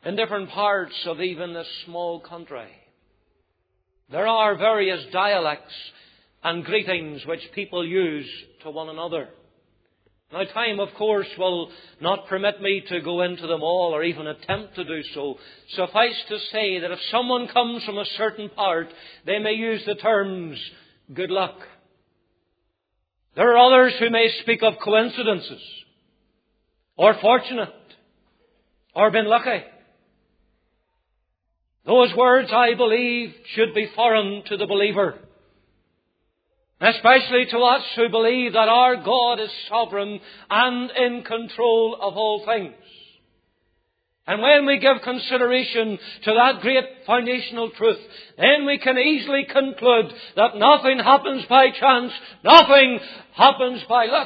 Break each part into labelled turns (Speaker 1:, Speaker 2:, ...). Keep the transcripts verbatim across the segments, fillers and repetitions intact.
Speaker 1: in different parts of even this small country, there are various dialects and greetings which people use to one another. Now, time, of course, will not permit me to go into them all or even attempt to do so. Suffice to say that if someone comes from a certain part, they may use the terms, good luck. There are others who may speak of coincidences, or fortunate, or been lucky. Those words, I believe, should be foreign to the believer, especially to us who believe that our God is sovereign and in control of all things. And when we give consideration to that great foundational truth, then we can easily conclude that nothing happens by chance, nothing happens by luck.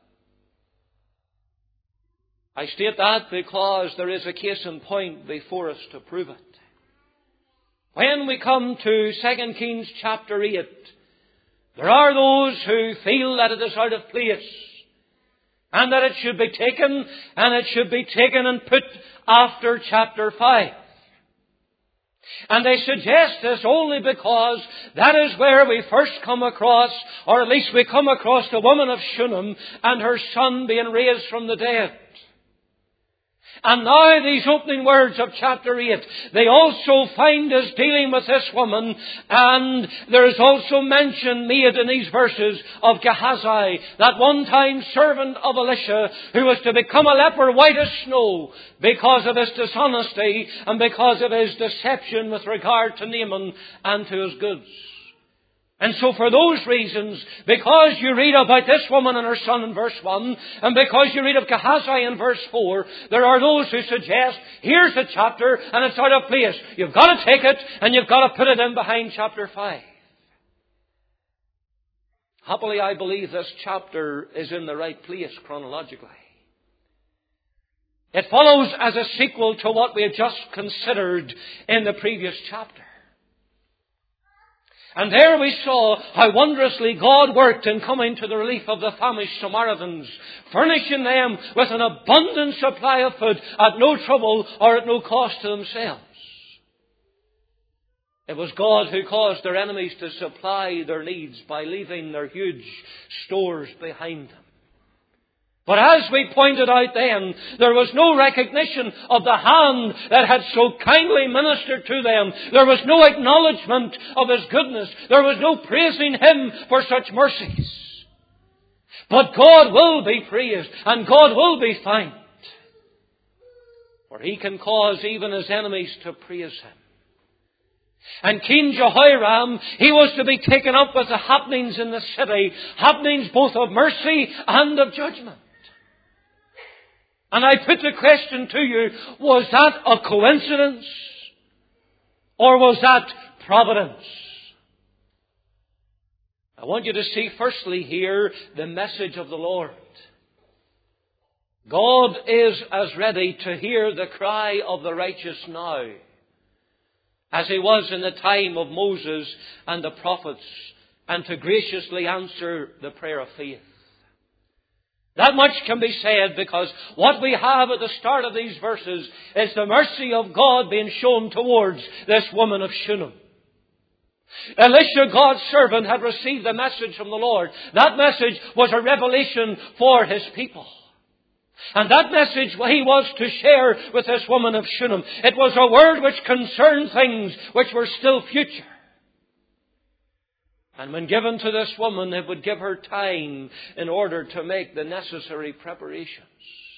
Speaker 1: I state that because there is a case in point before us to prove it. When we come to Second Kings chapter eight, there are those who feel that it is out of place and that it should be taken and it should be taken and put after chapter five. And they suggest this only because that is where we first come across, or at least we come across the woman of Shunem and her son being raised from the dead. And now these opening words of chapter eight, they also find us dealing with this woman, and there is also mention made in these verses of Gehazi, that one-time servant of Elisha, who was to become a leper white as snow because of his dishonesty and because of his deception with regard to Naaman and to his goods. And so for those reasons, because you read about this woman and her son in verse one, and because you read of Gehazi in verse four, there are those who suggest, here's the chapter and it's out of place. You've got to take it and you've got to put it in behind chapter five. Happily, I believe this chapter is in the right place chronologically. It follows as a sequel to what we had just considered in the previous chapter. And there we saw how wondrously God worked in coming to the relief of the famished Samaritans, furnishing them with an abundant supply of food at no trouble or at no cost to themselves. It was God who caused their enemies to supply their needs by leaving their huge stores behind them. But as we pointed out then, there was no recognition of the hand that had so kindly ministered to them. There was no acknowledgement of His goodness. There was no praising Him for such mercies. But God will be praised and God will be thanked. For He can cause even His enemies to praise Him. And King Jehoram, he was to be taken up with the happenings in the city, happenings both of mercy and of judgment. And I put the question to you, was that a coincidence? Or was that providence? I want you to see firstly here the message of the Lord. God is as ready to hear the cry of the righteous now as He was in the time of Moses and the prophets, and to graciously answer the prayer of faith. That much can be said because what we have at the start of these verses is the mercy of God being shown towards this woman of Shunem. Elisha, God's servant, had received the message from the Lord. That message was a revelation for His people. And that message he was to share with this woman of Shunem. It was a word which concerned things which were still future. And when given to this woman, it would give her time in order to make the necessary preparations.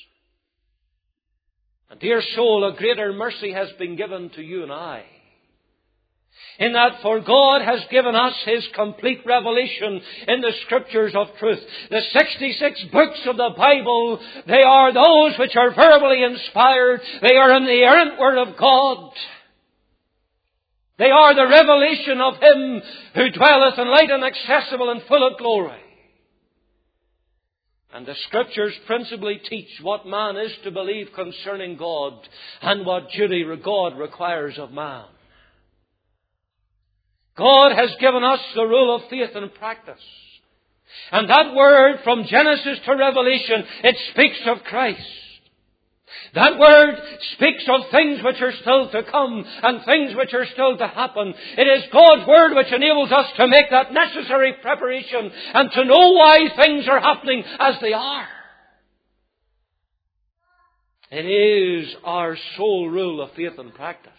Speaker 1: And dear soul, a greater mercy has been given to you and I. In that for God has given us His complete revelation in the Scriptures of truth. The sixty-six books of the Bible, they are those which are verbally inspired. They are in the inerrant Word of God. They are the revelation of Him who dwelleth in light and accessible and full of glory. And the Scriptures principally teach what man is to believe concerning God and what duty God requires of man. God has given us the rule of faith and practice. And that word from Genesis to Revelation, it speaks of Christ. That word speaks of things which are still to come and things which are still to happen. It is God's word which enables us to make that necessary preparation and to know why things are happening as they are. It is our sole rule of faith and practice.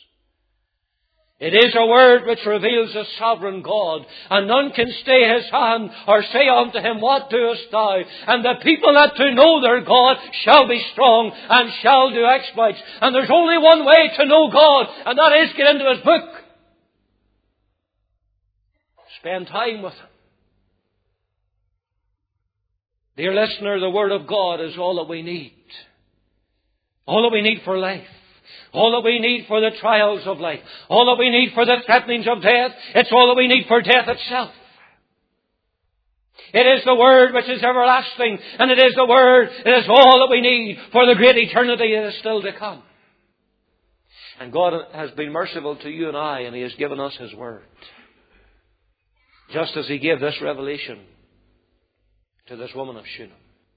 Speaker 1: It is a word which reveals a sovereign God, and none can stay his hand or say unto him, What doest thou? And the people that do know their God shall be strong and shall do exploits. And there's only one way to know God, and that is get into his book. Spend time with him. Dear listener, the word of God is all that we need. All that we need for life. All that we need for the trials of life. All that we need for the threatenings of death. It's all that we need for death itself. It is the word which is everlasting. And it is the word, it is all that we need for the great eternity that is still to come. And God has been merciful to you and I, and He has given us His word. Just as He gave this revelation to this woman of Shunem.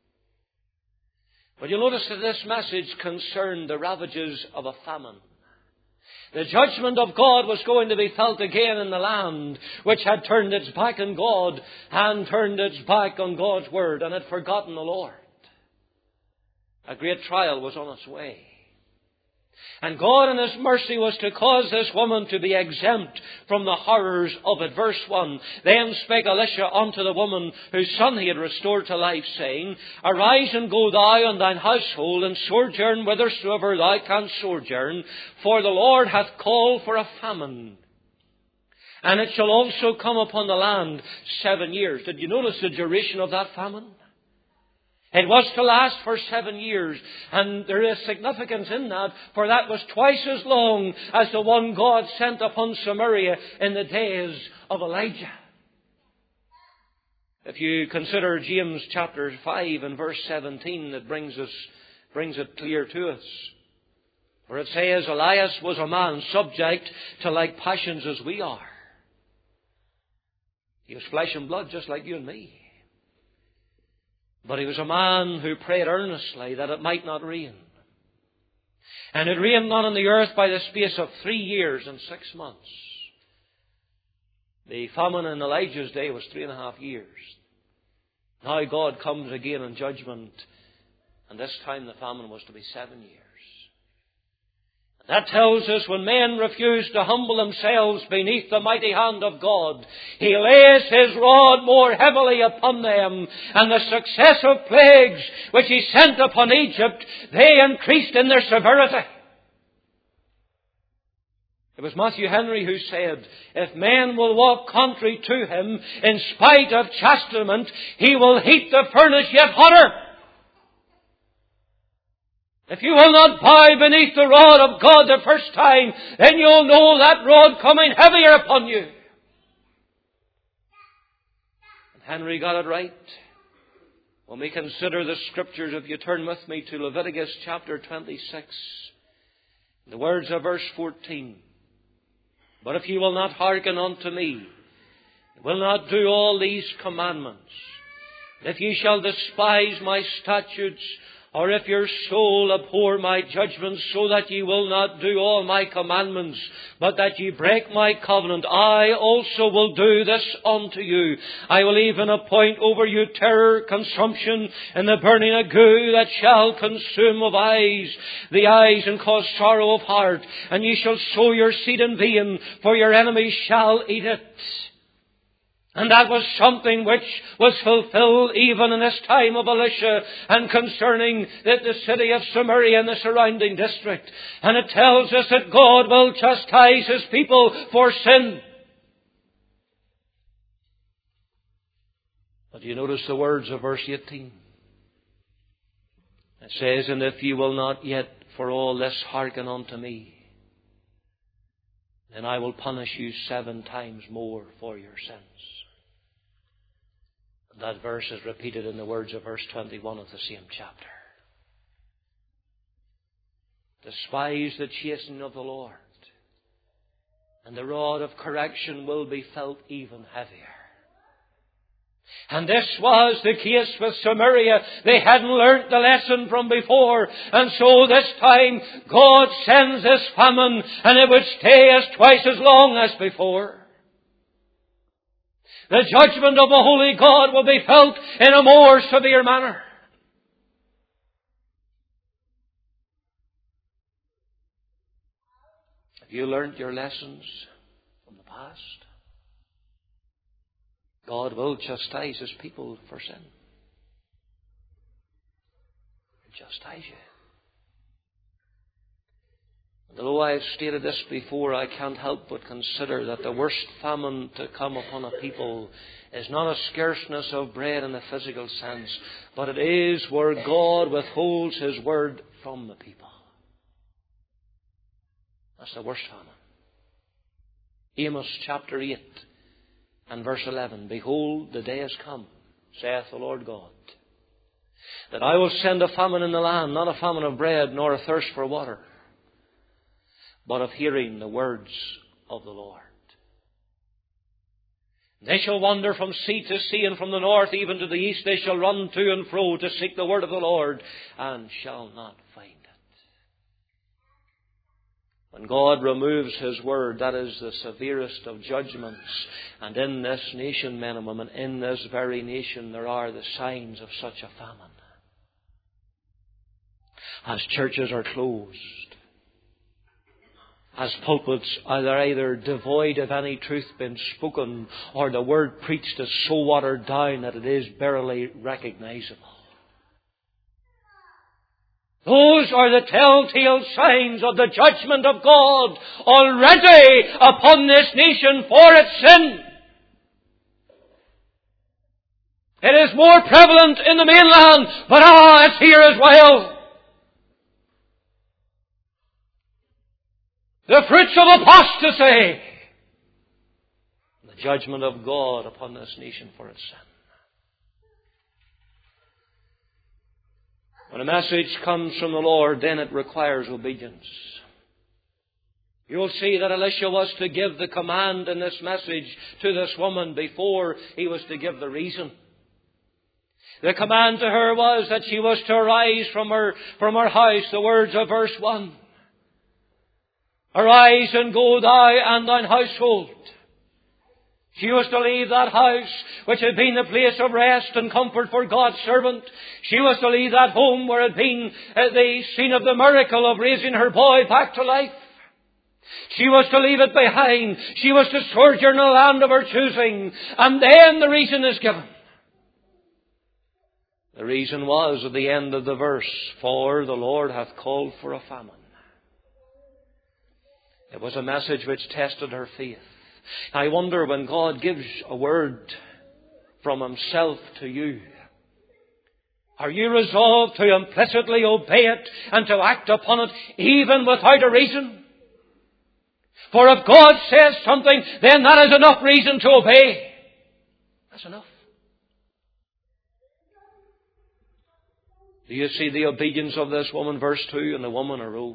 Speaker 1: But you'll notice that this message concerned the ravages of a famine. The judgment of God was going to be felt again in the land, which had turned its back on God and turned its back on God's word and had forgotten the Lord. A great trial was on its way. And God in His mercy was to cause this woman to be exempt from the horrors of it. Verse one, Then spake Elisha unto the woman whose son he had restored to life, saying, Arise and go thou and thine household, and sojourn whithersoever thou canst sojourn, for the Lord hath called for a famine. And it shall also come upon the land seven years. Did you notice the duration of that famine? It was to last for seven years. And there is significance in that, for that was twice as long as the one God sent upon Samaria in the days of Elijah. If you consider James chapter five and verse seventeen, it brings us, brings it clear to us. Where it says, Elias was a man subject to like passions as we are. He was flesh and blood just like you and me. But he was a man who prayed earnestly that it might not rain. And it rained not on the earth by the space of three years and six months. The famine in Elijah's day was three and a half years. Now God comes again in judgment, and this time the famine was to be seven years. That tells us when men refuse to humble themselves beneath the mighty hand of God, He lays His rod more heavily upon them. And the successive plagues which He sent upon Egypt, they increased in their severity. It was Matthew Henry who said, If men will walk contrary to Him, in spite of chastisement, He will heat the furnace yet hotter. If you will not bow beneath the rod of God the first time, then you'll know that rod coming heavier upon you. And Henry got it right. When we consider the Scriptures, if you turn with me to Leviticus chapter twenty-six, the words of verse fourteen. But if you will not hearken unto me, will not do all these commandments, if ye shall despise my statutes, or if your soul abhor my judgments, so that ye will not do all my commandments, but that ye break my covenant, I also will do this unto you. I will even appoint over you terror, consumption, and the burning of goo that shall consume of eyes, the eyes, and cause sorrow of heart. And ye shall sow your seed in vain, for your enemies shall eat it. And that was something which was fulfilled even in this time of Elisha and concerning the, the city of Samaria and the surrounding district. And it tells us that God will chastise His people for sin. But you notice the words of verse eighteen. It says, And if ye will not yet for all this hearken unto me, then I will punish you seven times more for your sins. That verse is repeated in the words of verse twenty-one of the same chapter. Despise the chastening of the Lord, and the rod of correction will be felt even heavier. And this was the case with Samaria. They hadn't learnt the lesson from before. And so this time God sends this famine, and it would stay as twice as long as before. The judgment of the Holy God will be felt in a more severe manner. Have you learnt your lessons from the past? God will chastise His people for sin. He'll chastise you. And although I have stated this before, I can't help but consider that the worst famine to come upon a people is not a scarceness of bread in the physical sense, but it is where God withholds His word from the people. That's the worst famine. Amos chapter eight and verse eleven. Behold, the day has come, saith the Lord God, that I will send a famine in the land, not a famine of bread, nor a thirst for water, but of hearing the words of the Lord. They shall wander from sea to sea, and from the north even to the east. They shall run to and fro to seek the word of the Lord, and shall not find it. When God removes His word, that is the severest of judgments. And in this nation, men and women, in this very nation, there are the signs of such a famine. As churches are closed, as pulpits are either devoid of any truth being spoken, or the word preached is so watered down that it is barely recognizable. Those are the telltale signs of the judgment of God already upon this nation for its sin. It is more prevalent in the mainland, but ah, it's here as well. The fruits of apostasy. The judgment of God upon this nation for its sin. When a message comes from the Lord, then it requires obedience. You'll see that Elisha was to give the command in this message to this woman before he was to give the reason. The command to her was that she was to arise from her, from her house, the words of verse one. Arise and go thou and thine household. She was to leave that house, which had been the place of rest and comfort for God's servant. She was to leave that home where had been uh, the scene of the miracle of raising her boy back to life. She was to leave it behind. She was to sojourn in a land of her choosing. And then the reason is given. The reason was at the end of the verse, for the Lord hath called for a famine. It was a message which tested her faith. I wonder, when God gives a word from Himself to you, are you resolved to implicitly obey it and to act upon it even without a reason? For if God says something, then that is enough reason to obey. That's enough. Do you see the obedience of this woman? Verse two, and the woman arose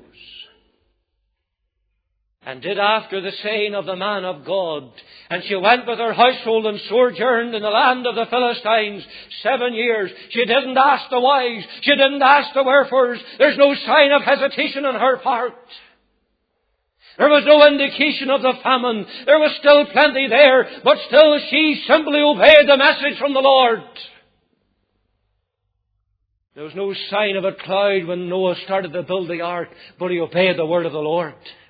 Speaker 1: and did after the saying of the man of God. And she went with her household and sojourned in the land of the Philistines seven years. She didn't ask the whys. She didn't ask the wherefores. There's no sign of hesitation on her part. There was no indication of the famine. There was still plenty there, but still she simply obeyed the message from the Lord. There was no sign of a cloud when Noah started to build the ark, but he obeyed the word of the Lord.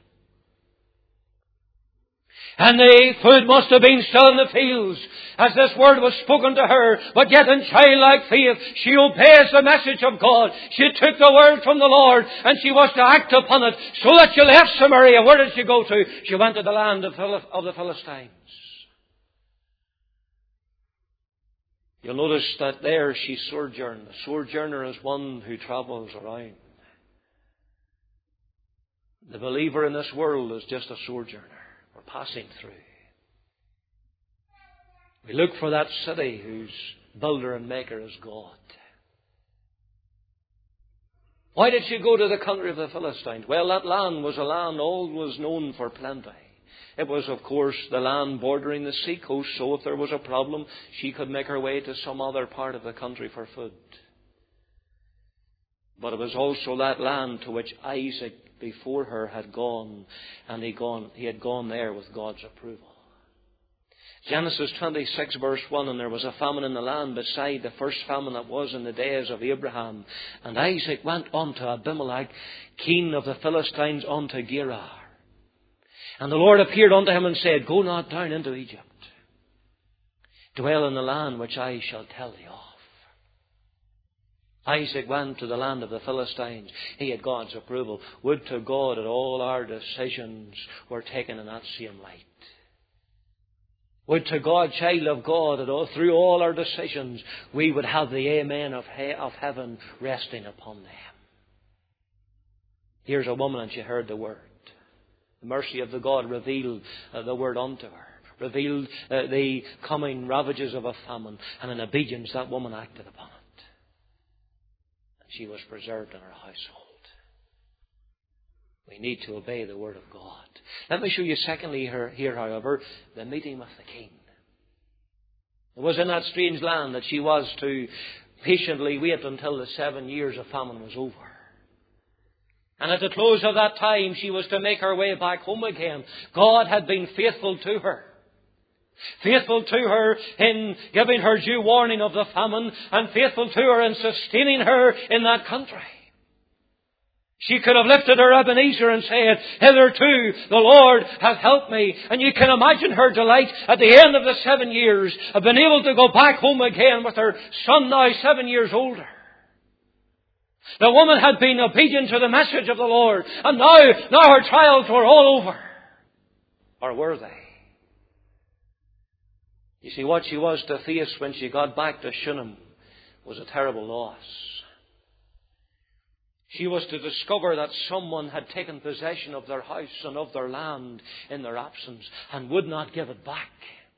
Speaker 1: And the food must have been still in the fields as this word was spoken to her. But yet in childlike faith, she obeys the message of God. She took the word from the Lord and she was to act upon it. So that she left Samaria. Where did she go to? She went to the land of the Philistines. You'll notice that there she sojourned. A sojourner is one who travels around. The believer in this world is just a sojourner. We're passing through. We look for that city whose builder and maker is God. Why did she go to the country of the Philistines? Well, that land was a land always known for plenty. It was, of course, the land bordering the seacoast, so if there was a problem, she could make her way to some other part of the country for food. But it was also that land to which Isaac before her had gone, and he, gone, he had gone there with God's approval. Genesis twenty-six verse one, and there was a famine in the land beside the first famine that was in the days of Abraham. And Isaac went unto Abimelech, king of the Philistines, unto Gerar. And the Lord appeared unto him and said, Go not down into Egypt. Dwell in the land which I shall tell thee of. Isaac went to the land of the Philistines. He had God's approval. Would to God that all our decisions were taken in that same light. Would to God, child of God, that all, through all our decisions we would have the amen of, he, of heaven resting upon them. Here's a woman and she heard the word. The mercy of the God revealed uh, the word unto her. Revealed uh, the coming ravages of a famine. And in obedience that woman acted upon it. And she was preserved in her household. We need to obey the word of God. Let me show you secondly here, here, however, the meeting with the king. It was in that strange land that she was to patiently wait until the seven years of famine was over. And at the close of that time, she was to make her way back home again. God had been faithful to her. Faithful to her in giving her due warning of the famine, and faithful to her in sustaining her in that country. She could have lifted her Ebenezer and said, Hitherto the Lord hath helped me. And you can imagine her delight at the end of the seven years of being able to go back home again with her son now seven years older. The woman had been obedient to the message of the Lord. And now, now her trials were all over. Or were they? You see, what she was to face when she got back to Shunem was a terrible loss. She was to discover that someone had taken possession of their house and of their land in their absence and would not give it back.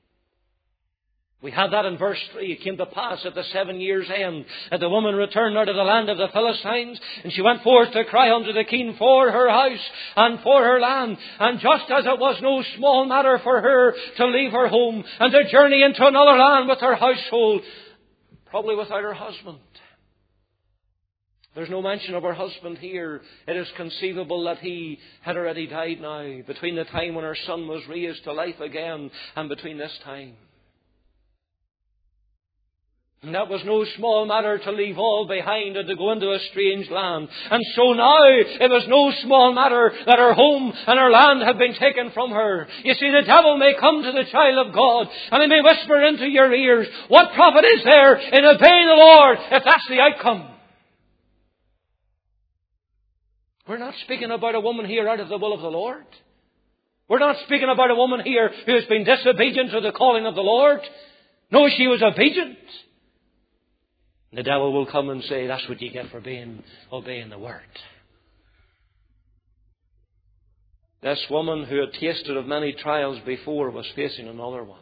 Speaker 1: We had that in verse three. It came to pass at the seven years' end that the woman returned out of the land of the Philistines, and she went forth to cry unto the king for her house and for her land. And just as it was no small matter for her to leave her home and to journey into another land with her household, probably without her husband. There's no mention of her husband here. It is conceivable that he had already died now, between the time when her son was raised to life again and between this time. And that was no small matter to leave all behind and to go into a strange land. And so now it was no small matter that her home and her land had been taken from her. You see, the devil may come to the child of God and he may whisper into your ears, what profit is there in obeying the Lord if that's the outcome? We're not speaking about a woman here out of the will of the Lord. We're not speaking about a woman here who has been disobedient to the calling of the Lord. No, she was obedient. The devil will come and say, that's what you get for being obeying the word. This woman who had tasted of many trials before was facing another one.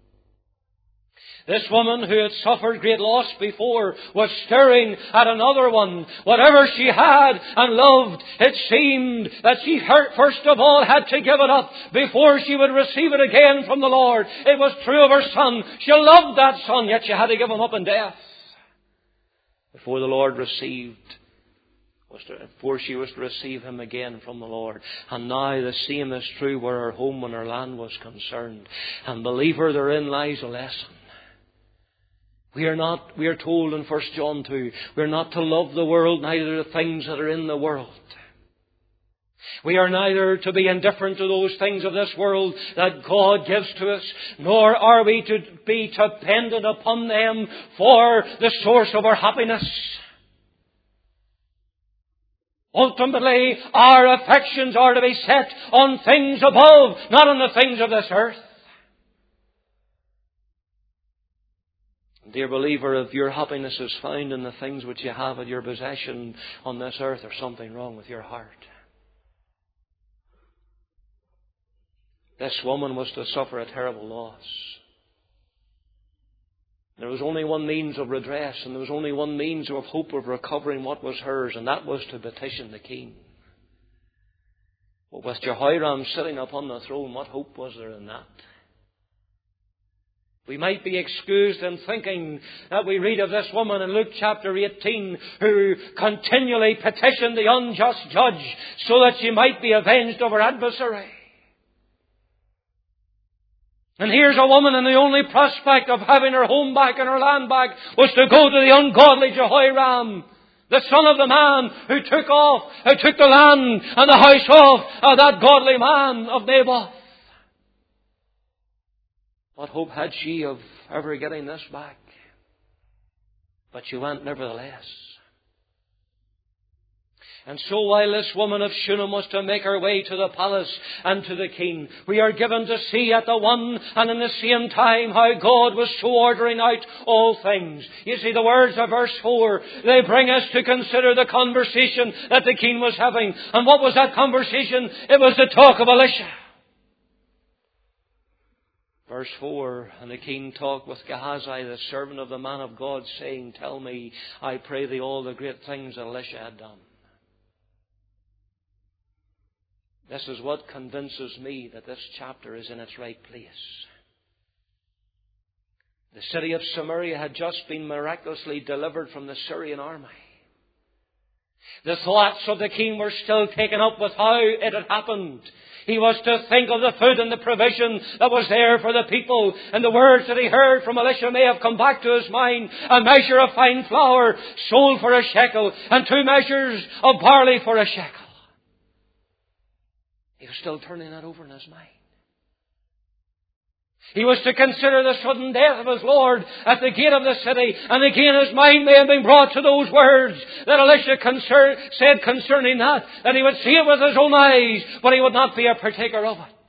Speaker 1: This woman who had suffered great loss before was staring at another one. Whatever she had and loved, it seemed that she first of all had to give it up before she would receive it again from the Lord. It was true of her son. She loved that son, yet she had to give him up in death before the Lord received, was to, before she was to receive him again from the Lord. And now the same is true where her home and her land was concerned. And believer, therein lies a lesson. We are not, we are told in First John two, we are not to love the world, neither the things that are in the world. We are neither to be indifferent to those things of this world that God gives to us, nor are we to be dependent upon them for the source of our happiness. Ultimately, our affections are to be set on things above, not on the things of this earth. Dear believer, if your happiness is found in the things which you have at your possession on this earth, there's something wrong with your heart. This woman was to suffer a terrible loss. There was only one means of redress, and there was only one means of hope of recovering what was hers, and that was to petition the king. But with Jehoram sitting upon the throne, what hope was there in that? We might be excused in thinking that we read of this woman in Luke chapter eighteen who continually petitioned the unjust judge so that she might be avenged of her adversary. And here's a woman, and the only prospect of having her home back and her land back was to go to the ungodly Jehoram, the son of the man who took off, who took the land and the house off of that godly man of Naboth. What hope had she of ever getting this back? But she went nevertheless. And so while this woman of Shunem was to make her way to the palace and to the king, we are given to see at the one and in the same time how God was so ordering out all things. You see, the words of verse four, they bring us to consider the conversation that the king was having. And what was that conversation? It was the talk of Elisha. Verse four, and the king talked with Gehazi, the servant of the man of God, saying, tell me, I pray thee, all the great things that Elisha had done. This is what convinces me that this chapter is in its right place. The city of Samaria had just been miraculously delivered from the Syrian army. The thoughts of the king were still taken up with how it had happened. He was to think of the food and the provision that was there for the people. And the words that he heard from Elisha may have come back to his mind. A measure of fine flour sold for a shekel, and two measures of barley for a shekel. He was still turning that over in his mind. He was to consider the sudden death of his Lord at the gate of the city. And again his mind may have been brought to those words that Elisha concern, said concerning that. That he would see it with his own eyes, but he would not be a partaker of it.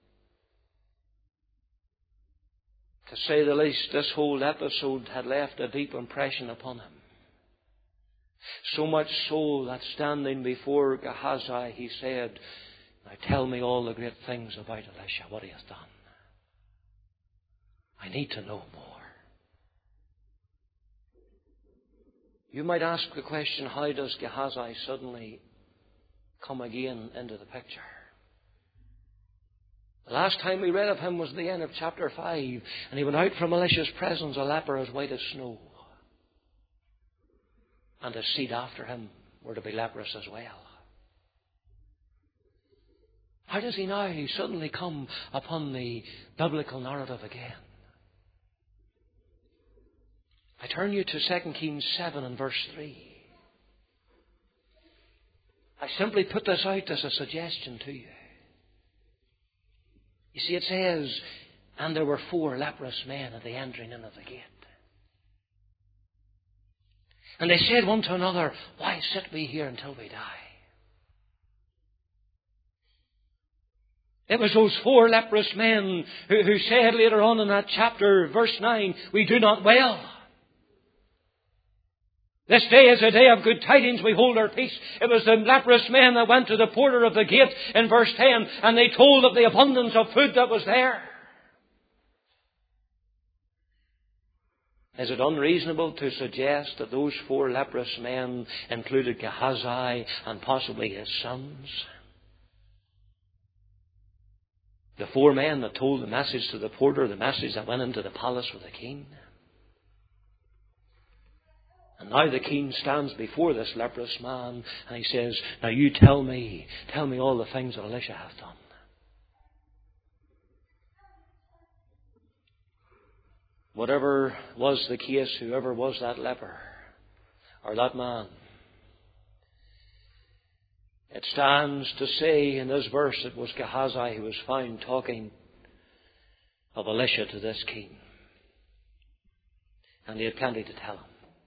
Speaker 1: To say the least, this whole episode had left a deep impression upon him. So much so that standing before Gehazi, he said, now tell me all the great things about Elisha, what he has done. I need to know more. You might ask the question, how does Gehazi suddenly come again into the picture? The last time we read of him was the end of chapter five, and he went out from Elisha's presence a leper as white as snow. And his seed after him were to be leprous as well. How does he now suddenly come upon the biblical narrative again? I turn you to Second Kings seven and verse three. I simply put this out as a suggestion to you. You see, it says, and there were four leprous men at the entering in of the gate. And they said one to another, why sit we here until we die? It was those four leprous men who, who said later on in that chapter, verse nine, we do not well. This day is a day of good tidings, we hold our peace. It was the leprous men that went to the porter of the gate in verse ten, and they told of the abundance of food that was there. Is it unreasonable to suggest that those four leprous men included Gehazi and possibly his sons? The four men that told the message to the porter, the message that went into the palace with the king. And now the king stands before this leprous man and he says, now you tell me, tell me all the things that Elisha hath done. Whatever was the case, whoever was that leper or that man, it stands to say in this verse it was Gehazi who was found talking of Elisha to this king. And he had plenty to tell him.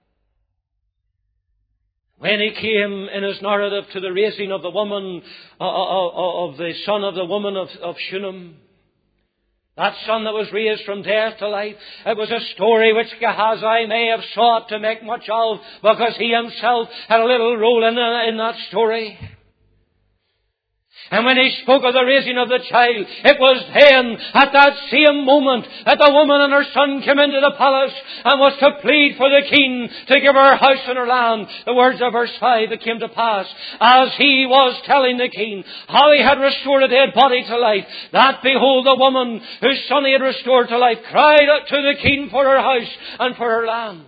Speaker 1: When he came in his narrative to the raising of the woman, uh, uh, of the son of the woman of, of Shunem, that son that was raised from death to life, it was a story which Gehazi may have sought to make much of because he himself had a little role in, in that story. And when he spoke of the raising of the child, it was then, at that same moment, that the woman and her son came into the palace and was to plead for the king to give her house and her land. The words of verse five that came to pass, as he was telling the king how he had restored a dead body to life, that behold, the woman whose son he had restored to life cried out to the king for her house and for her land.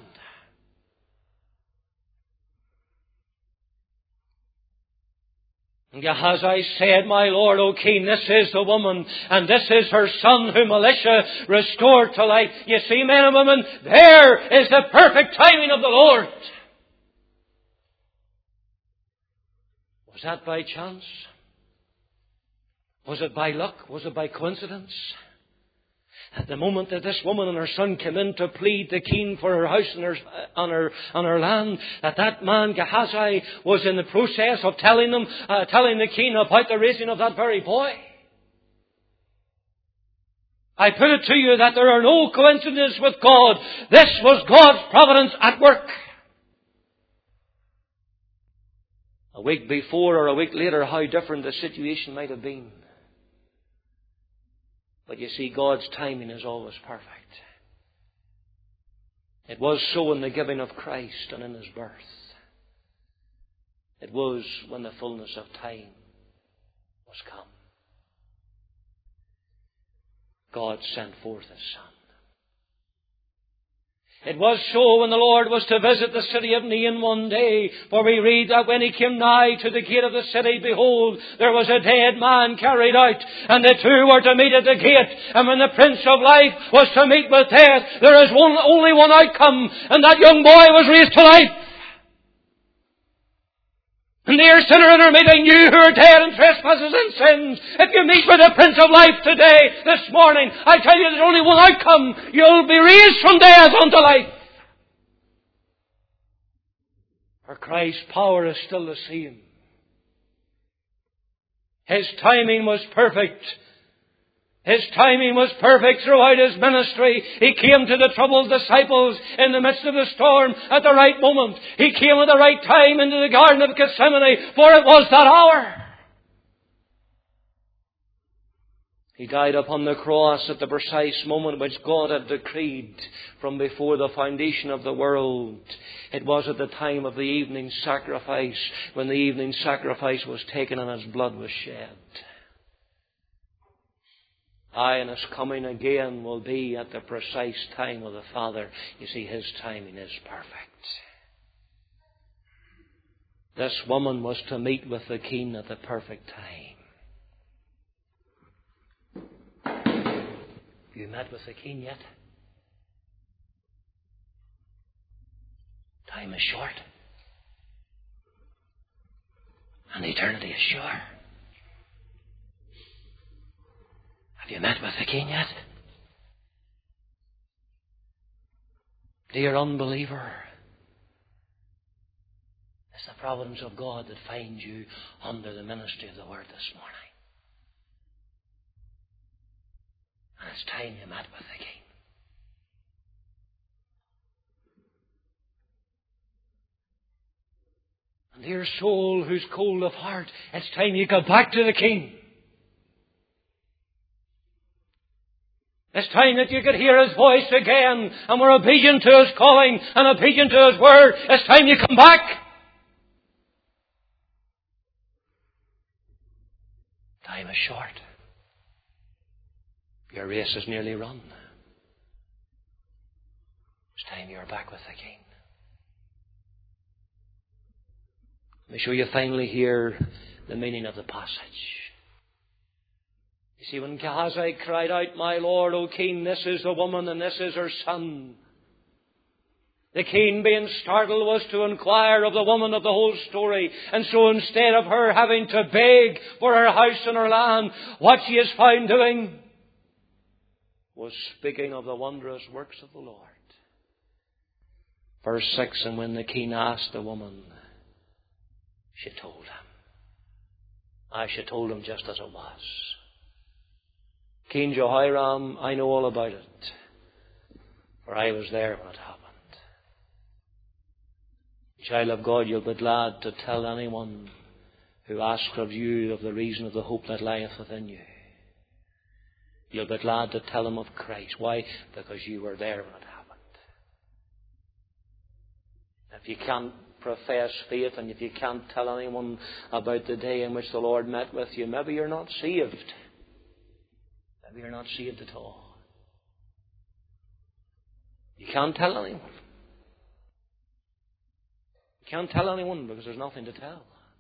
Speaker 1: And Gehazi said, my lord, O king, this is the woman, and this is her son whom Elisha restored to life. You see, men and women, there is the perfect timing of the Lord. Was that by chance? Was it by luck? Was it by coincidence? At the moment that this woman and her son came in to plead the king for her house and her, on her, on her land, that that man Gehazi was in the process of telling them, uh, telling the king about the raising of that very boy. I put it to you that there are no coincidences with God. This was God's providence at work. A week before or a week later, how different the situation might have been. But you see, God's timing is always perfect. It was so in the giving of Christ and in His birth. It was when the fullness of time was come. God sent forth His Son. It was so when the Lord was to visit the city of Nain one day, for we read that when He came nigh to the gate of the city, behold, there was a dead man carried out, and the two were to meet at the gate. And when the Prince of Life was to meet with death, there is one, only one outcome, and that young boy was raised to life. And dear sinner in our meeting, you who are dead in trespasses and sins, if you meet with the Prince of Life today, this morning, I tell you there's only one outcome. You'll be raised from death unto life. For Christ's power is still the same. His timing was perfect. His timing was perfect throughout His ministry. He came to the troubled disciples in the midst of the storm at the right moment. He came at the right time into the Garden of Gethsemane, for it was that hour. He died upon the cross at the precise moment which God had decreed from before the foundation of the world. It was at the time of the evening sacrifice, when the evening sacrifice was taken and His blood was shed. Aye, and His coming again will be at the precise time of the Father. You see, His timing is perfect. This woman was to meet with the King at the perfect time. Have you met with the King yet? Time is short. And eternity is sure. Have you met with the King yet? Dear unbeliever, it's the providence of God that finds you under the ministry of the Word this morning. And it's time you met with the King. And dear soul who's cold of heart, it's time you go back to the King. It's time that you could hear His voice again and were obedient to His calling and obedient to His word. It's time you come back. Time is short. Your race is nearly run. It's time you're back with the King. Let me show you finally here the meaning of the passage. You see, when Gehazi cried out, my Lord, O King, this is the woman and this is her son. The king, being startled, was to inquire of the woman of the whole story. And so instead of her having to beg for her house and her land, what she is found doing was speaking of the wondrous works of the Lord. Verse six, and when the king asked the woman, she told him. I she told him just as it was. King Jehoram, I know all about it, for I was there when it happened. Child of God, you'll be glad to tell anyone who asks of you of the reason of the hope that lieth within you, you'll be glad to tell him of Christ. Why? Because you were there when it happened. If you can't profess faith and if you can't tell anyone about the day in which the Lord met with you, maybe you're not saved. Maybe you're not saved at all. You can't tell anyone. You can't tell anyone because there's nothing to tell.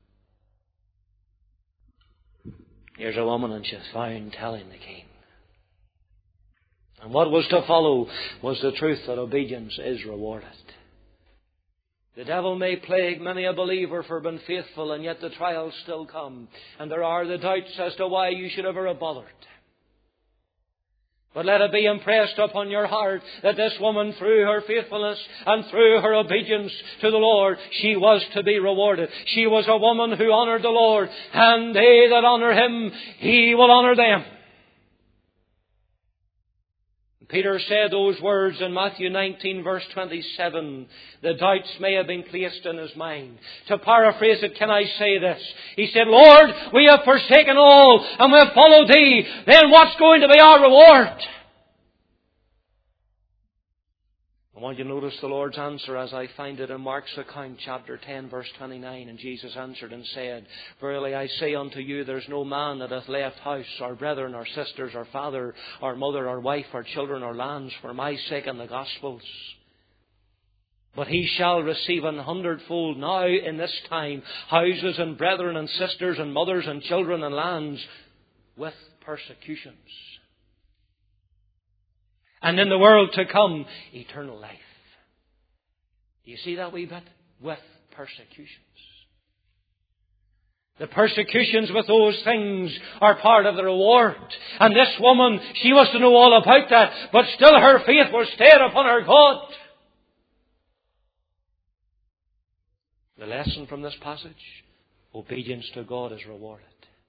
Speaker 1: Here's a woman and she's found telling the king. And what was to follow was the truth that obedience is rewarded. The devil may plague many a believer for being faithful, and yet the trials still come. And there are the doubts as to why you should ever have bothered. But let it be impressed upon your heart that this woman, through her faithfulness and through her obedience to the Lord, she was to be rewarded. She was a woman who honoured the Lord, and they that honour him, he will honour them. Peter said those words in Matthew nineteen verse twenty-seven. The doubts may have been placed in his mind. To paraphrase it, can I say this? He said, Lord, we have forsaken all and we have followed thee. Then what's going to be our reward? I want you to notice the Lord's answer as I find it in Mark's account, chapter ten, verse twenty-nine. And Jesus answered and said, Verily I say unto you, there is no man that hath left house, or brethren, or sisters, or father, or mother, or wife, or children, or lands, for my sake and the gospel's, but he shall receive an hundredfold now in this time houses and brethren and sisters and mothers and children and lands with persecutions. And in the world to come, eternal life. Do you see that wee bit? With persecutions. The persecutions with those things are part of the reward. And this woman, she was to know all about that, but still her faith was stayed upon her God. The lesson from this passage, obedience to God is rewarded.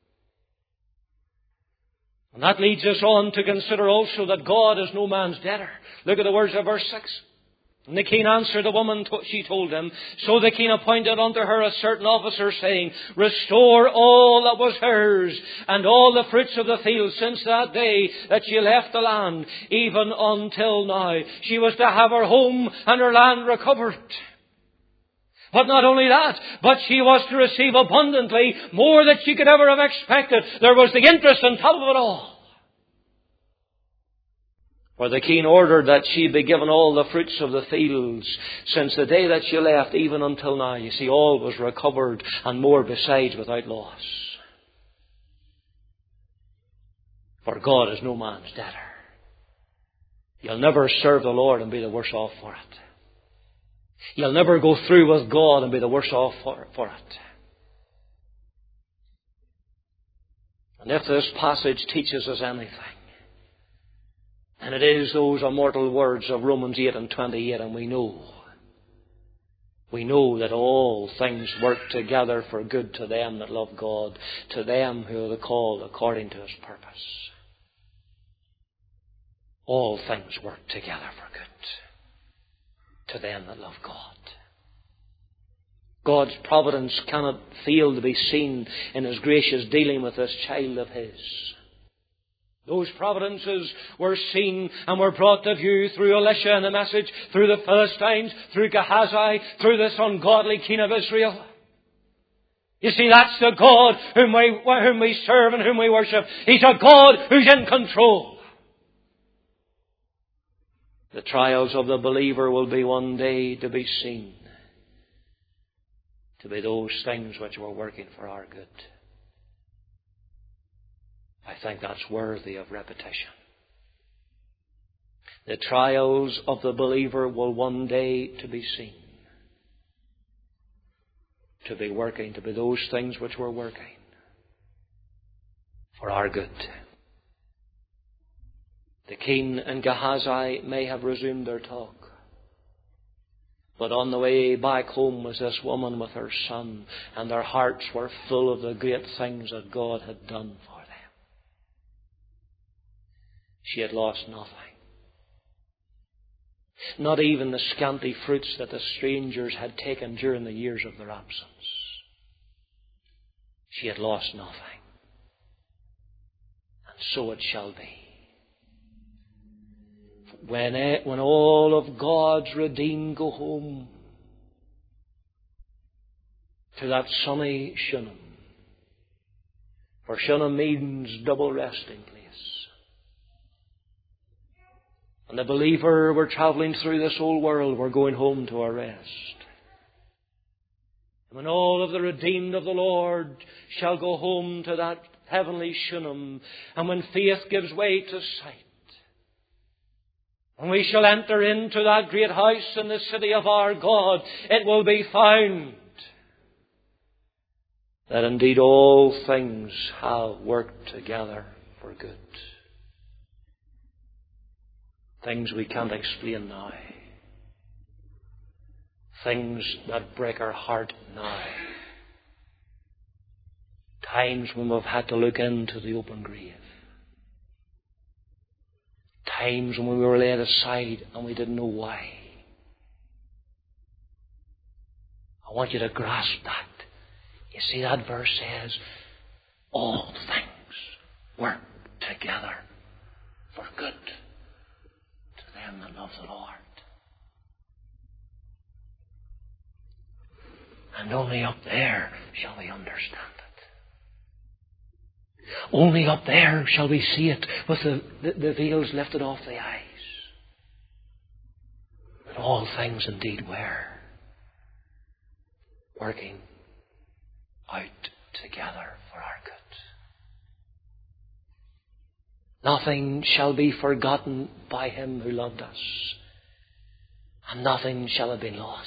Speaker 1: And that leads us on to consider also that God is no man's debtor. Look at the words of verse six. And the king answered the woman, she told him, So the king appointed unto her a certain officer, saying, Restore all that was hers, and all the fruits of the field, since that day that she left the land, even until now. She was to have her home and her land recovered. But not only that, but she was to receive abundantly more than she could ever have expected. There was the interest on top of it all. For the king ordered that she be given all the fruits of the fields since the day that she left, even until now. You see, all was recovered and more besides without loss. For God is no man's debtor. You'll never serve the Lord and be the worse off for it. You'll never go through with God and be the worse off for, for it. And if this passage teaches us anything, and it is those immortal words of Romans eight and twenty-eight, and we know, we know that all things work together for good to them that love God, to them who are called according to His purpose. All things work together for good to them that love God. God's providence cannot fail to be seen in His gracious dealing with this child of His. Those providences were seen and were brought to view through Elisha and the message, through the Philistines, through Gehazi, through this ungodly king of Israel. You see, that's the God whom we, whom we serve and whom we worship. He's a God who's in control. The trials of the believer will be one day to be seen to be those things which were working for our good. I think that's worthy of repetition. The trials of the believer will one day to be seen to be working, to be those things which were working for our good. The king and Gehazi may have resumed their talk, but on the way back home was this woman with her son, and their hearts were full of the great things that God had done for them. She had lost nothing. Not even the scanty fruits that the strangers had taken during the years of their absence. she had lost nothing. And so it shall be. When, it, when all of God's redeemed go home to that sunny Shunem. For Shunem means double resting place. And the believer, we're travelling through this old world, we're going home to our rest. And when all of the redeemed of the Lord shall go home to that heavenly Shunem, and when faith gives way to sight, and we shall enter into that great house in the city of our God, it will be found that indeed all things have worked together for good. Things we can't explain now. Things that break our heart now. Times when we've had to look into the open grave. Times when we were laid aside and we didn't know why. I want you to grasp that. You see, that verse says, all things work together for good to them that love the Lord. And only up there shall we understand it. Only up there shall we see it with the, the, the veils lifted off the eyes. That all things indeed were working out together for our good. Nothing shall be forgotten by Him who loved us, and nothing shall have been lost.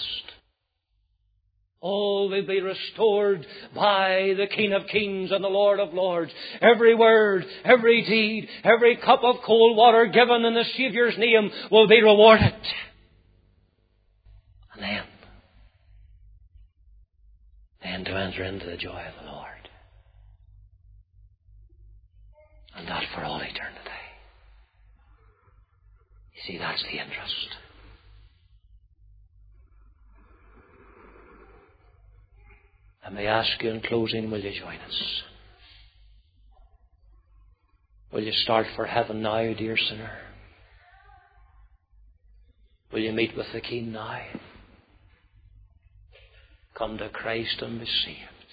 Speaker 1: All will be restored by the King of Kings and the Lord of Lords. Every word, every deed, every cup of cold water given in the Saviour's name will be rewarded. And then, then to enter into the joy of the Lord. And that for all eternity. You see, that's the interest. I may ask you in closing, will you join us? Will you start for heaven now, dear sinner? Will you meet with the King now? Come to Christ and be saved.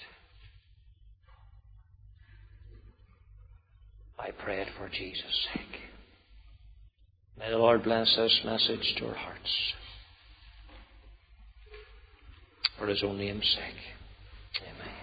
Speaker 1: I pray it for Jesus' sake. May the Lord bless this message to our hearts. For His own name's sake. Amen.